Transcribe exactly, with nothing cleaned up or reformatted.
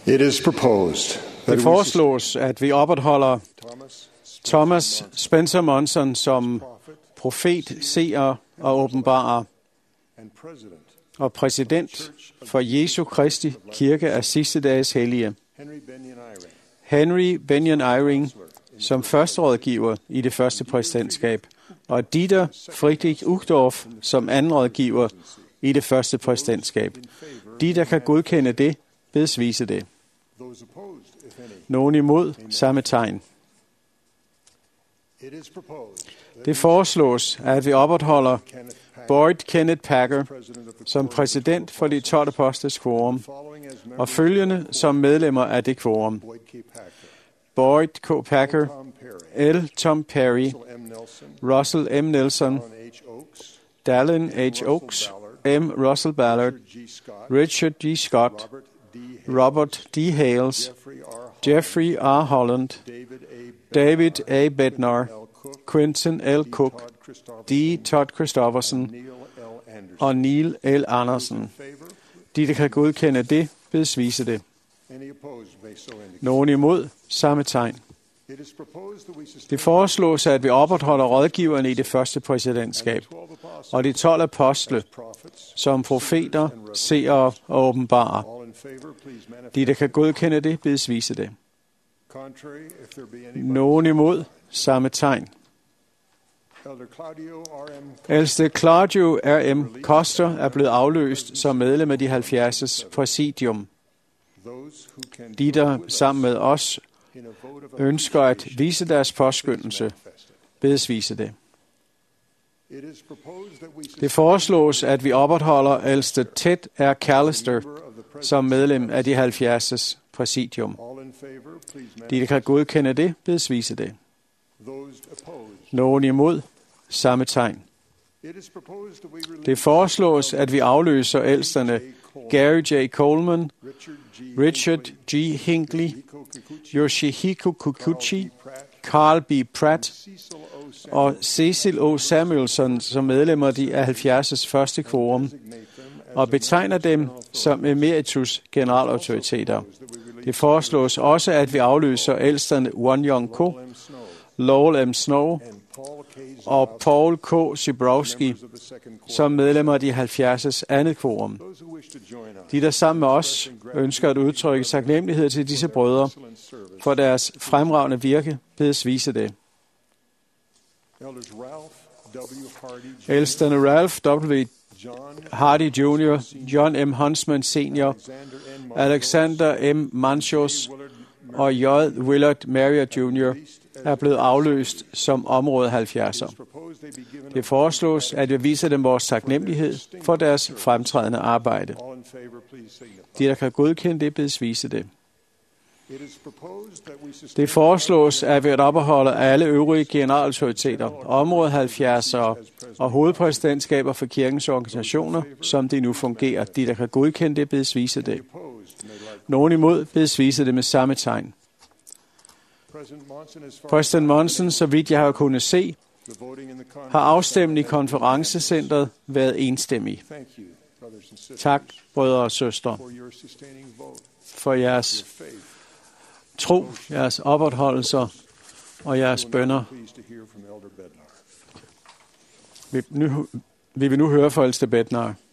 It is proposed Det foreslås, at vi opretholder Thomas Spencer Monson som profet, seer og åbenbarer og præsident for Jesu Kristi Kirke af sidste dages hellige. Henry Benyon Eyring som førsterådgiver i det første præsidentskab, og Dieter Friedrich Uchtdorf som andenrådgiver i det første præsidentskab. De, der kan godkende det, bedes vise det. Nogen imod, samme tegn. Det foreslås, at vi opretholder Boyd Kenneth Packer som præsident for de tolv apostles quorum, og følgende som medlemmer af det quorum: Boyd K. Packer, L. Tom Perry, Russell M. Nelson, Dallin H. Oaks, M. Russell Ballard, Richard G. Scott, Robert D. Hales, Jeffrey R. Holland, David A. Bednar, Quentin L. Cook, D. Todd Christofferson og Neil L. Andersen. De, der kan godkende det, bedes vise det. Nogen imod, samme tegn. Det foreslås, at vi opretholder rådgiverne i det første præsidentskab, og de tolv apostle som profeter, seere og åbenbarer. De, der kan godkende det, bedes vise det. Nogen imod, samme tegn. Ældste Claudio R M Coster er blevet afløst som medlem af de halvfjerds præsidium. De, der sammen med os ønsker at vise deres påskyndelse, bedes vise det. Det foreslås, at vi opretholder ældste Ted R. Callister som medlem af de halvfjerds præsidium. De, der kan godkende det, bedes vise det. Nogen imod, samme tegn. Det foreslås, at vi afløser ældsterne Gary J. Coleman, Richard G. Hinckley, Yoshihiko Kikuchi, Carl B. Pratt og Cecil O. Samuelson som medlemmer de af halvfjerds første quorum, og betegner dem som emeritus generalautoriteter. Det foreslås også, at vi afløser ældsterne Won Young Ko, Lowell M. Snow og Paul K. Zebrowski som medlemmer af de halvfjerds andet quorum. De, der sammen med os ønsker at udtrykke taknemmelighed til disse brødre for deres fremragende virke, bedes vise det. Ældsterne Ralph W. Hardy junior, John M. Huntsman senior, Alexander M. Manchos og J. Willard Marriott junior er blevet afløst som område halvfjerdser. Det foreslås, at vi viser dem vores taknemmelighed for deres fremtrædende arbejde. De, der kan godkende det, bedes vise det. Det foreslås, at vi opretholder alle øvrige generalautoriteter, område halvfjerdser og hovedpræsidentskaber for kirkens organisationer, som de nu fungerer. De, der kan godkende det, bedes vise det. Nogen imod, bedes vise det med samme tegn. Præsident Monson, så vidt jeg har kunnet se, har afstemningen i konferencecentret været enstemmig. Tak, brødre og søstre, for jeres tro, jeres opretholdelser og jeres bønner. Vi, nu, vi vil nu høre fra ældste Bednar.